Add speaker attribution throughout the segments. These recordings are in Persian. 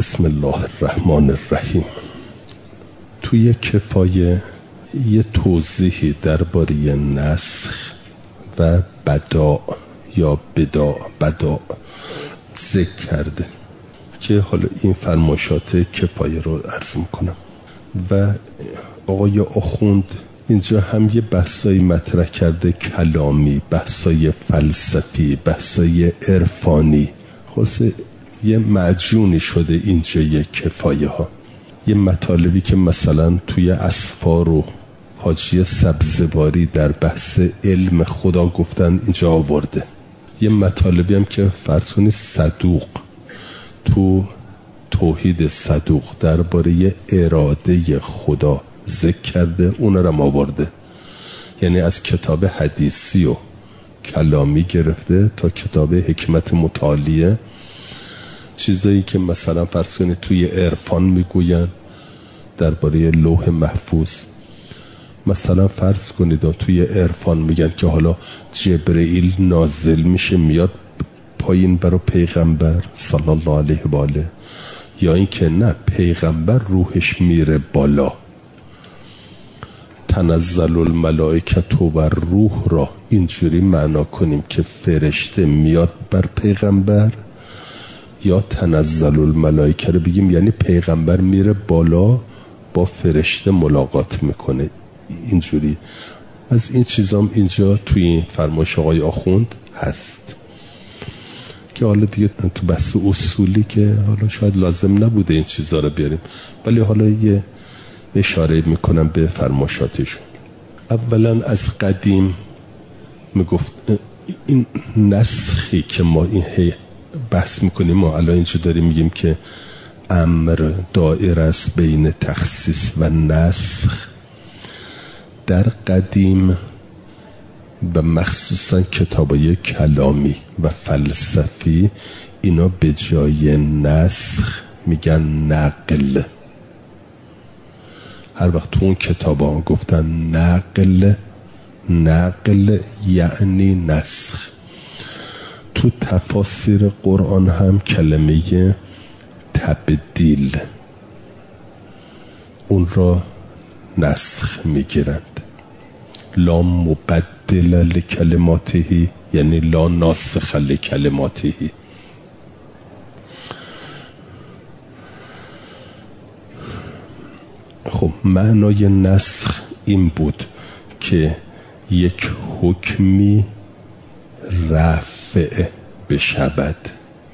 Speaker 1: بسم الله الرحمن الرحیم. توی کفایه یه توضیحی درباره نسخ و بداع یا بداع ذکر کرده که حالا این فرمایشات کفایه رو عرض میکنم. و آقای آخوند اینجا هم یه بحثایی مطرح کرده، کلامی، بحثای فلسفی، بحثای عرفانی، خلاصه یه معجونی شده اینجا یه کفایه ها. یه مطالبی که مثلا توی اسفار و حاجی سبزواری در بحث علم خدا گفتن اینجا آورده. یه مطالبی هم که فرض کنید صدوق تو توحید صدوق درباره اراده خدا ذکر کرده، اون رو آورده. یعنی از کتاب حدیثی و کلامی گرفته تا کتاب حکمت متعالیه، چیزایی که مثلا فرض کنید توی عرفان میگوین درباره لوح محفوظ. مثلا فرض کنید توی عرفان میگن که حالا جبرئیل نازل میشه میاد پایین برای پیغمبر صلی الله علیه و آله، یا این که نه پیغمبر روحش میره بالا. تنزل الملائکه و روح را اینجوری معنا کنیم که فرشته میاد بر پیغمبر، یا تنزل الملائکه رو بگیم یعنی پیغمبر میره بالا با فرشته ملاقات میکنه. اینجوری از این چیزام اینجا توی این فرمایش آقای آخوند هست که حالا دیگه تو بحث اصولی که حالا شاید لازم نبوده این چیزا رو بیاریم، ولی حالا یه اشاره میکنم به فرمایشاتشون. اولا از قدیم میگفت این نسخی که ما این بحث میکنیم، ما الان اینجا داریم میگیم که امر دائره است بین تخصیص و نسخ. در قدیم و مخصوصا کتابای کلامی و فلسفی اینا به جای نسخ میگن نقل. هر وقت تو اون کتاب ها گفتن نقل یعنی نسخ. تو تفاسیر قرآن هم کلمه تبدیل اون را نسخ میگیرند. لا مبدل لکلماته یعنی لا ناسخ لکلماته. خب معنای نسخ این بود که یک حکمی رفع بشود،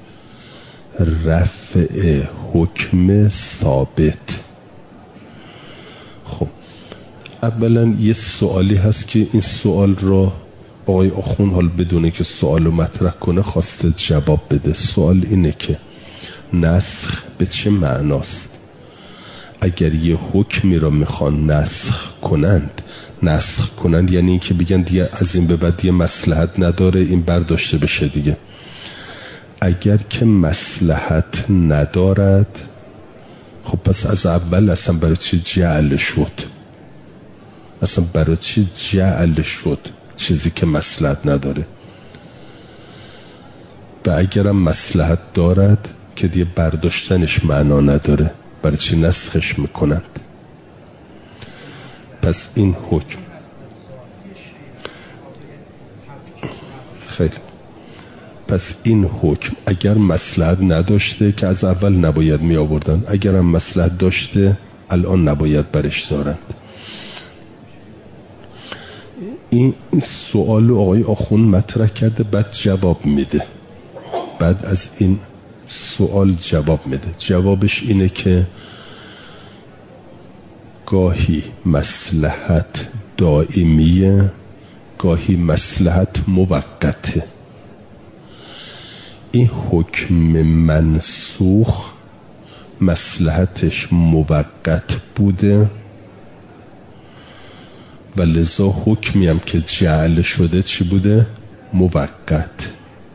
Speaker 1: رفع حکم ثابت. خب اولا یه سوالی هست که این سوال رو آقای آخوند حال بدونه که سوال رو مطرح کنه خواسته جواب بده. سوال اینه که نسخ به چه معناست؟ اگر یه حکمی رو میخوان نسخ کنند یعنی این که بگن دیگه از این به بعد دیگه مصلحت نداره این برداشته بشه دیگه. اگر که مصلحت ندارد خب پس از اول اصلا برای چی جعل شد؟ چیزی که مصلحت نداره. و اگرم مصلحت دارد که دیگه برداشتنش معنا نداره، برای چی نسخش میکنند؟ پس این حکم خیلی پس این حکم اگر مصلحت نداشته که از اول نباید می آوردن، اگرم مصلحت داشته الان نباید برش دارند. این سوال آقای آخوند مطرح کرده، بعد جواب میده. بعد از این سوال جواب میده. جوابش اینه که گاهی مصلحت دائمیه، گاهی مصلحت موقته. این حکم منسوخ مصلحتش موقت بوده و لذا حکمی هم که جعل شده چی بوده؟ موقت.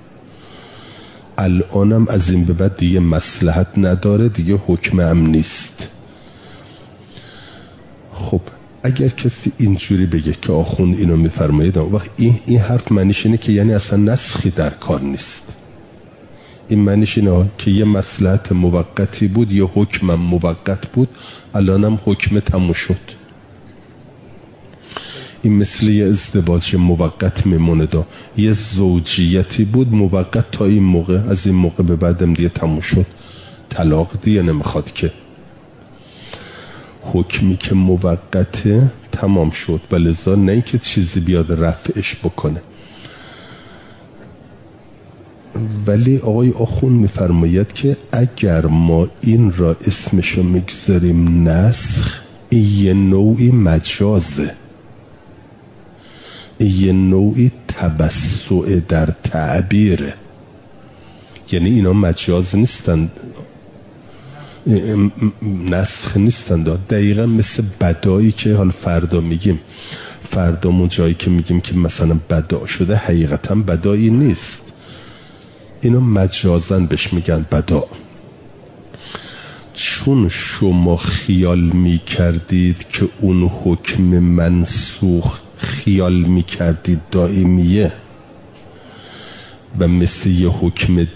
Speaker 1: الانم از این به بعد دیگه مصلحت نداره، دیگه حکم هم نیست. خب اگر کسی اینجوری بگه که آخوند اینو میفرمایید، وقت این حرف معنیش اینه که یعنی اصلا نسخی در کار نیست. این معنیش اینه که یه مصلحت موقتی بود، یه حکم موقت بود، الانم حکم تموم شد. این مثل یه ازدواج موقت میمونه. یه زوجیتی بود موقت تا این موقع، از این موقع به بعدم دیگه تموم شد، طلاق دیگه نمیخواد. که حکمی که موقته تمام شد و لذا نه اینکه چیزی بیاد رفعش بکنه. ولی آقای آخوند میفرماید که اگر ما این را اسمشو میگذاریم نسخ، این یه نوعی مجازه، یه نوعی توسع در تعبیره. یعنی اینا مجاز نیستند، نسخ نیستند. دقیقا مثل بدایی که حال فردا میگیم، فردامون جایی که میگیم که مثلا بدا شده، حقیقتا بدایی نیست، اینا مجازن بهش میگن بدا. چون شما خیال میکردید که اون حکم منسوخ خیال میکردید دائمیه و مثل یه حکم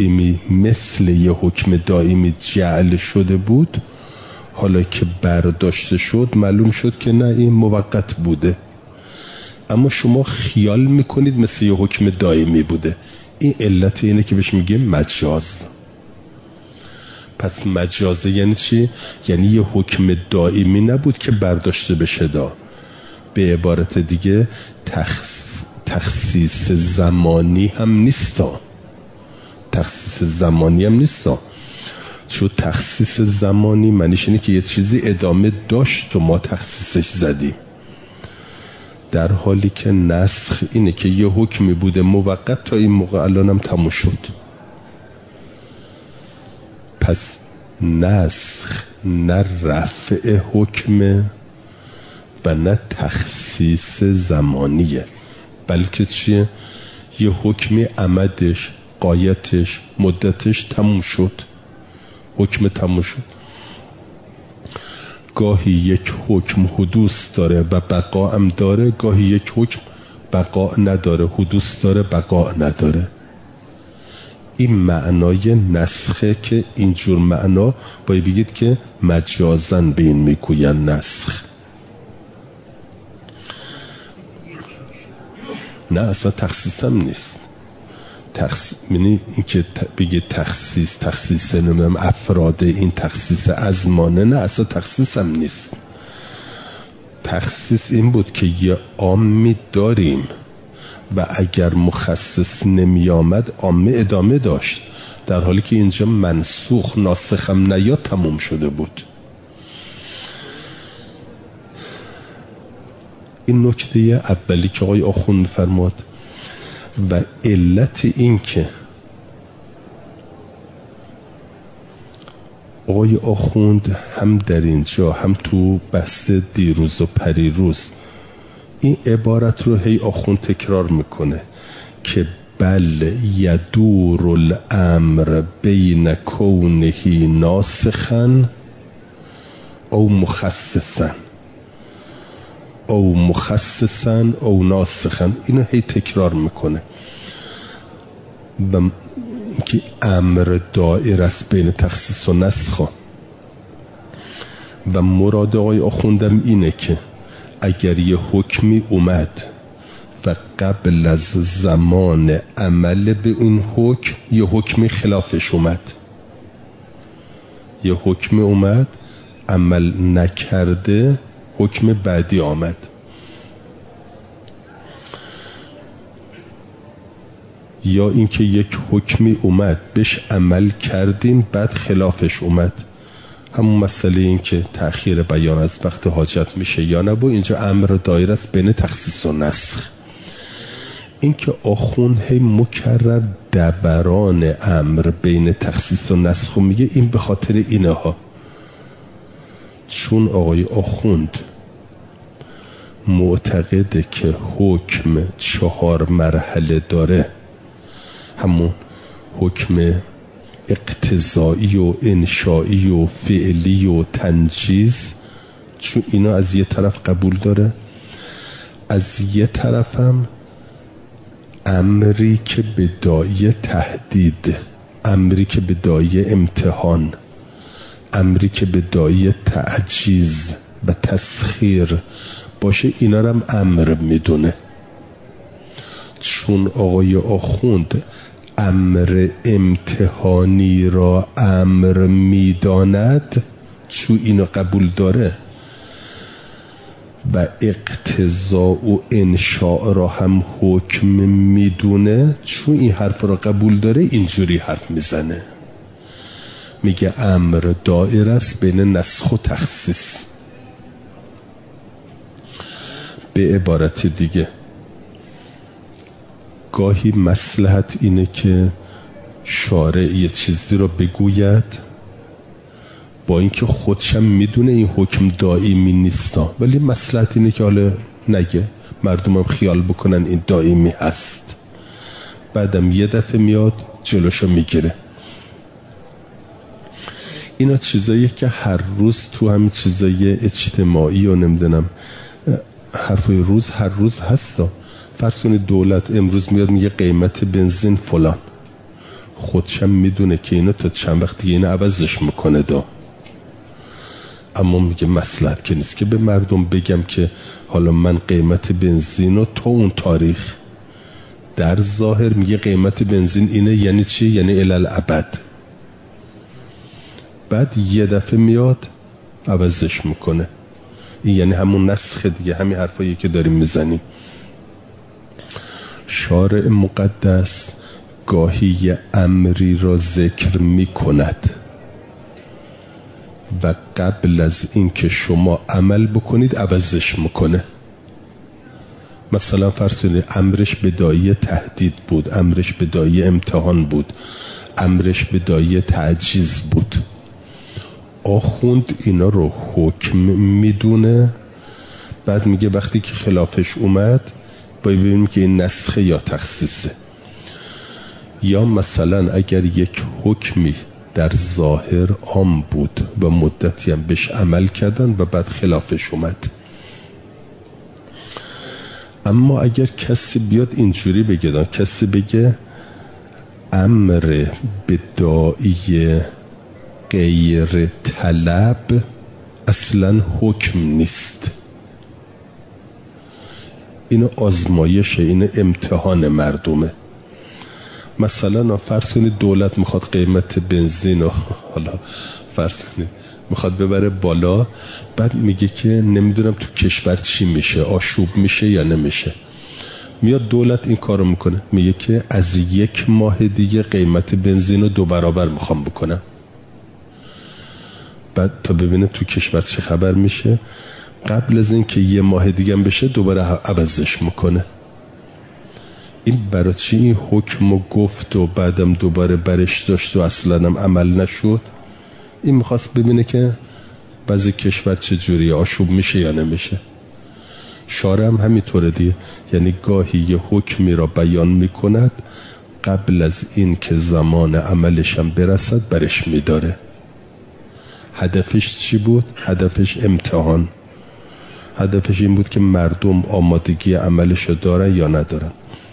Speaker 1: دائمی جعل شده بود، حالا که برداشته شد معلوم شد که نه، این موقت بوده، اما شما خیال میکنید مثل یه حکم دائمی بوده. این علت اینه که بهش میگه مجاز. پس مجازه یعنی چی؟ یعنی یه حکم دائمی نبود که برداشته بشه. به عبارت دیگه تخصیص زمانی هم نیستا. چون تخصیص زمانی معنیش اینه که یه چیزی ادامه داشت و ما تخصیصش زدیم، در حالی که نسخ اینه که یه حکمی بوده موقت تا این موقع، الانم تموم شد. پس نسخ نه رفع حکمه و نه تخصیص زمانیه، بلکه چیه؟ یه حکمی عمدش، غایتش، مدتش تموم شد، حکم تموم شد. گاهی یک حکم حدوث داره و بقا هم داره، گاهی یک حکم بقا نداره، حدوث داره، بقا نداره. این معنای نسخه که اینجور معنا باید بگید که مجازن به این میگوین نسخ. نه اصلا تخصیص هم نیست. یعنی اینکه بگه تخصیص نمیم افراد، این تخصیص ازمانه، نه اصلا تخصیص هم نیست. تخصیص این بود که یه عامی داریم و اگر مخصص نمی آمد عامه ادامه داشت، در حالی که اینجا منسوخ، ناسخ هم نیاد، تموم شده بود. این نکته اولی که آقای آخوند فرمود. و علت این که آقای آخوند هم در اینجا هم تو بحث دیروز و پریروز این عبارت رو هی آخوند تکرار میکنه که بل یدور الامر بین کونه ناسخا او مخصصا او ناسخا. اینو هی تکرار میکنه و اینکه امر دائر است بین تخصیص و نسخ. و مراد آقای آخوندم اینه که اگر یه حکمی اومد و قبل از زمان عمل به اون حکم یه حکمی خلافش اومد، یه حکمی اومد عمل نکرده، حکم بعدی آمد، یا اینکه یک حکمی اومد بهش عمل کردیم بعد خلافش اومد، همون مسئله این که تأخیر بیان از وقت حاجت میشه یا نبود. اینجا امر دایر است بین تخصیص و نسخ. این که آخوند هی مکرر دوران امر بین تخصیص و نسخ میگه، این به خاطر اینه ها، چون آقای آخوند معتقده که حکم 4 مرحله داره، همون حکم اقتضایی و انشایی و فعلی و تنجیز، چون اینا از یه طرف قبول داره، از یه طرف هم امری که به داعی تهدید امری که به دایه امتحان، امری که به دایه تعجیز و تسخیر باشه، اینا رو هم امر میدونه. چون آقای آخوند امر امتحانی را امر میداند، چون اینو قبول داره و اقتضا و انشاء را هم حکم میدونه، چون این حرف را قبول داره اینجوری حرف میزنه، میگه امر دائر است بین نسخ و تخصیص. به عبارت دیگه گاهی مصلحت اینه که شارع یه چیزی رو بگوید با اینکه خودشم میدونه این حکم دائمی نیستا، ولی مصلحت اینه که حالا نگه، مردمم خیال بکنن این دائمی هست. بعدم یه دفعه میاد جلوشو میگیره. اینا چیزاییه که هر روز تو همین چیزای اجتماعی و نمیدونم حرفای روز هر روز هستا. فرض کنید دولت امروز میاد میگه قیمت بنزین فلان، خودشم میدونه که اینو تا چند وقت دیگه اینو عوضش میکنه اما میگه مصلحت که نیست که به مردم بگم که حالا من قیمت بنزین رو تا اون تاریخ، در ظاهر میگه قیمت بنزین اینه، یعنی چی؟ یعنی الالعبد. بعد یه دفعه میاد عوضش میکنه. این یعنی همون نسخ دیگه، همین حرفایی که داریم میزنیم. شارع مقدس گاهی یه امری را ذکر میکند و قبل از این که شما عمل بکنید عوضش میکنه. مثلا فرض کنید امرش به دایه تهدید بود، امرش به دایه امتحان بود، امرش به دایه تعجیز بود. آخوند اینا رو حکم میدونه، بعد میگه وقتی که خلافش اومد باید ببینیم که این نسخه یا تخصیصه. یا مثلا اگر یک حکمی در ظاهر عام بود و مدتی هم بهش عمل کردن و بعد خلافش اومد، اما اگر کسی بیاد اینجوری بگه، کسی بگه امر بدائی غیر طلب اصلا حکم نیست، اینو آزمایشه، اینو امتحان مردمه. مثلا فرض کنید دولت میخواد قیمت بنزین رو حالا فرض کنید میخواد ببره بالا، بعد میگه که نمیدونم تو کشور چی میشه، آشوب میشه یا نمیشه. میاد دولت این کارو میکنه، میگه که از 1 ماه دیگه قیمت بنزین رو 2 برابر میخوام بکنم. بعد تا ببینه تو کشور چه خبر میشه، قبل از این که 1 ماه دیگه هم بشه دوباره عوضش میکنه. این برای چی این حکم گفت و بعدم دوباره برش داشت و اصلا هم عمل نشد؟ این میخواست ببینه که بعضی کشور چه جوریه، آشوب میشه یا نمیشه. شارع هم همینطوره دیگه، یعنی گاهی یه حکمی را بیان میکند قبل از این که زمان عملش هم برسد برش میداره. هدفش چی بود؟ هدفش امتحان. هدفش این بود که مردم آمادگی عملشو دارن یا ندارن.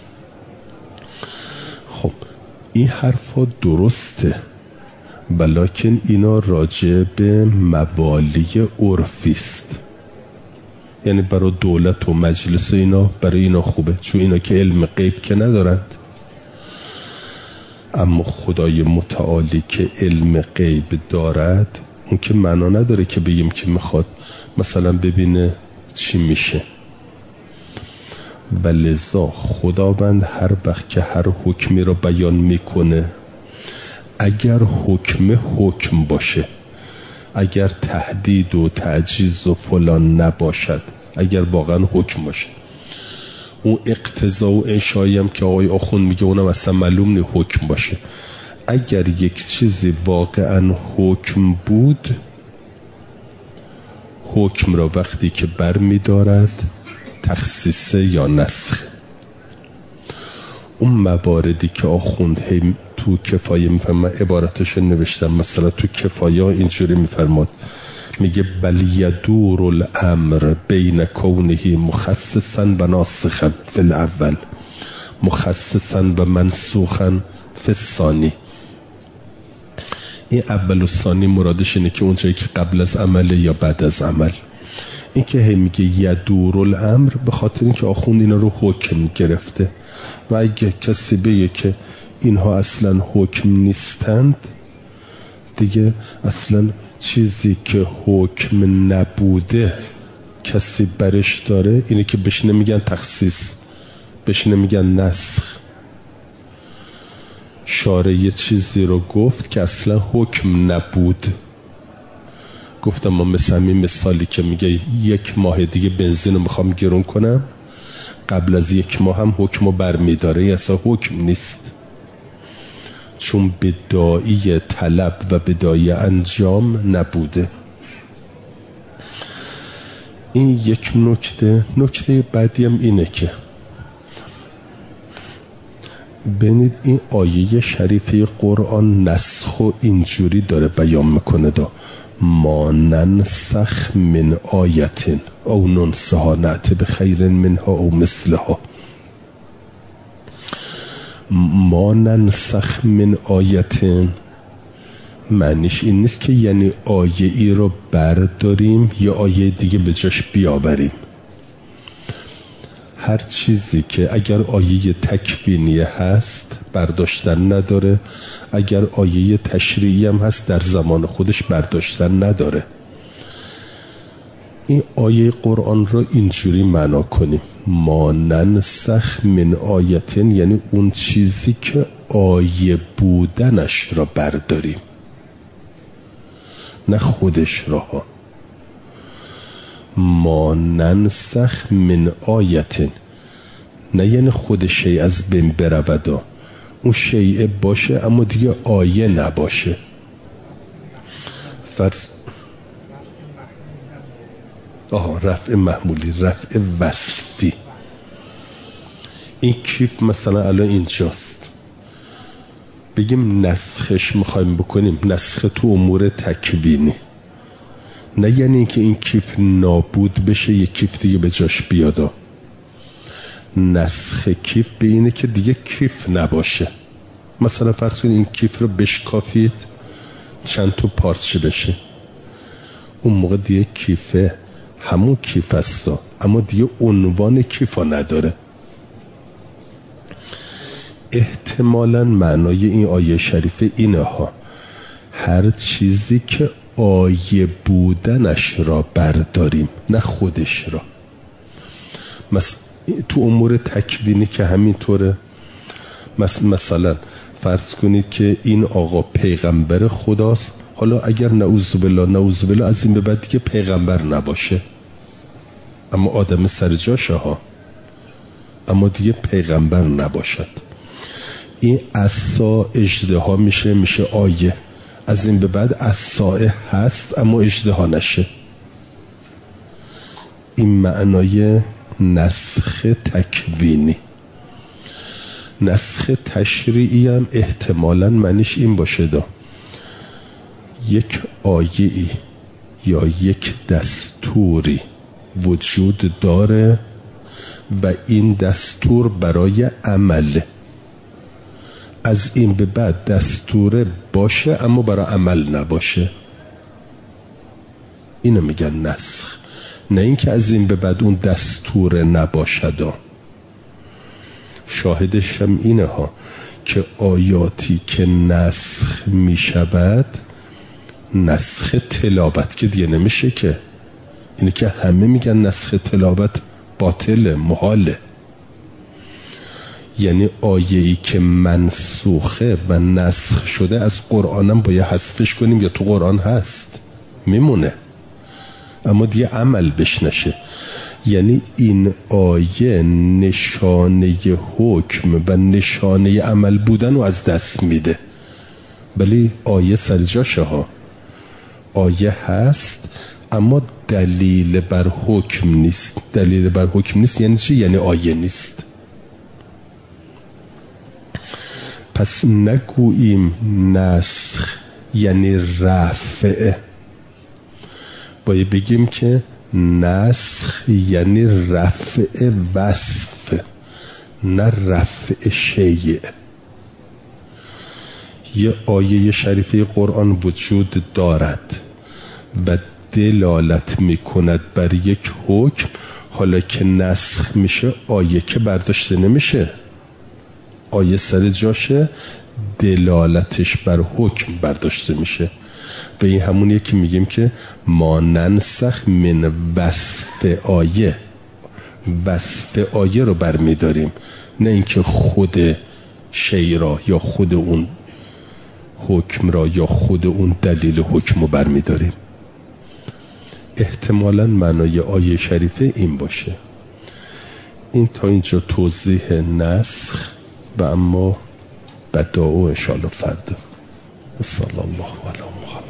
Speaker 1: خب این حرفا درسته، بلکن اینا راجع به مبالی عرفی است. یعنی برای دولت و مجلس اینا، برای اینا خوبه، چون اینا که علم غیب که ندارند. اما خدای متعالی که علم غیب دارد، اون که معنا نداره که بگیم که میخواد مثلا ببینه چی میشه. و لذا خداوند هر وقت که هر حکمی رو بیان میکنه، اگر حکم باشه، اگر تهدید و تعجیز و فلان نباشد، اگر واقعا حکم باشه، اون اقتضا و انشایی هم که آقای آخوند میگه اونم اصلا معلوم نی حکم باشه. اگر یک چیزی واقعا حکم بود، حکم را وقتی که بر می‌دارد تخصیص یا نسخ. اون مواردی که آخوند تو کفایه میفرما، عبارتش نوشتم، مثلا تو کفایه اینجوری میفرماد، میگه بل یدور الامر بین کونه مخصصا و ناسخا فی الاول، مخصصا و منسوخا فی الثانی. این اول و ثانی مرادش اینه که اونجایی که قبل از عمل یا بعد از عمل. این که هی میگه یدور الامر به خاطر اینکه آخوند اینا رو حکم گرفته و اگه کسی بگه که اینها اصلا حکم نیستند، دیگه اصلا چیزی که حکم نبوده کسی برش داره، اینه که بهش نمیگن تخصیص، بهش نمیگن نسخ. شارع یه چیزی رو گفت که اصلا حکم نبود. گفتم ما مثل همین مثالی که میگه 1 ماه دیگه بنزین رو میخوام گرون کنم، قبل از 1 ماه هم حکم رو برمیداره، اصلا حکم نیست، چون بداعی طلب و بداعی انجام نبوده. این یک نکته بعدی هم اینه که ببینید این آیه شریفه قرآن نسخ و اینجوری داره بیان میکنه دا ما ننسخ من آیت او ننسها نأتی بخیر منها او مثلها. ما ننسخ من آیت معنیش این نیست که یعنی آیه ای رو برداریم یا آیه دیگه به جاش بیاوریم. هر چیزی که اگر آیه تکوینیه هست برداشتن نداره، اگر آیه تشریعی هم هست در زمان خودش برداشتن نداره. این آیه قرآن رو اینجوری معنا کنیم ما ننسخ من آیتن، یعنی اون چیزی که آیه بودنش را برداریم، نه خودش را. ما ننسخ من آیتن نه یعنی خود شیء از بین برود، اون شیء باشه اما دیگه آیه نباشه. فرض رفع محمولی، رفع وصفی. این کیف مثلا الان اینجاست، بگیم نسخش میخوایم بکنیم، نسخ تو امور تکوینی، نه یعنی اینکه این کیف نابود بشه یک کیف دیگه به جاش بیادا. نسخ کیف به اینه که دیگه کیف نباشه. مثلا فرض کنید این کیف رو بشکافید چند تا پارچه بشه، اون موقع دیگه کیفه همون کیف هستا اما دیگه عنوان کیفا نداره. احتمالاً معنای این آیه شریفه اینه ها، هر چیزی که آیه بودنش را برداریم نه خودش را. تو امور تکوینی که همینطوره، مثلا فرض کنید که این آقا پیغمبر خداست، حالا اگر نعوذ بالله از این به بعد دیگه پیغمبر نباشه اما آدم سر جاشه ها، اما دیگه پیغمبر نباشد، این عصا اژدها میشه آیه. از این به بعد عصا هست اما اژدها نشه. این معنای نسخ تکوینی. نسخ تشریعی هم احتمالاً معنیش این باشه دا یک آیه‌ای یا یک دستوری وجود داره و این دستور برای عمله، از این به بعد دستور باشه اما برای عمل نباشه، اینو میگن نسخ. نه اینکه از این به بعد اون دستور نباشد. شاهدش هم اینه ها که آیاتی که نسخ میشود، نسخ تلاوت که دیگه نمیشه، که اینه که همه میگن نسخ تلاوت باطله، محاله. یعنی آیه‌ای که منسوخه و نسخ شده از قرآنم باید حذفش کنیم یا تو قرآن هست میمونه اما دیگه عمل بش نشه. یعنی این آیه نشانه حکم و نشانه عمل بودن رو از دست میده. ولی آیه سر جاشه ها، آیه هست اما دلیل بر حکم نیست. دلیل بر حکم نیست یعنی چی؟ یعنی آیه نیست. پس نگوییم نسخ یعنی رفع، باید بگیم که نسخ یعنی رفع وصف، نه رفع شیء. یه آیه شریفه قرآن وجود دارد و دلالت میکند بر یک حکم، حالا که نسخ میشه آیه که برداشته نمیشه، آیه سر جاشه، دلالتش بر حکم برداشته میشه. و این همونیه که میگیم که ما ننسخ من وصف آیه، وصف آیه رو برمیداریم، نه اینکه خود شی را یا خود اون حکم را یا خود اون دلیل حکم رو برمیداریم. احتمالاً معنای آیه شریفه این باشه. این تا اینجا توضیح نسخ و اما بداء انشاءالله فردا. صلی الله علی محمد.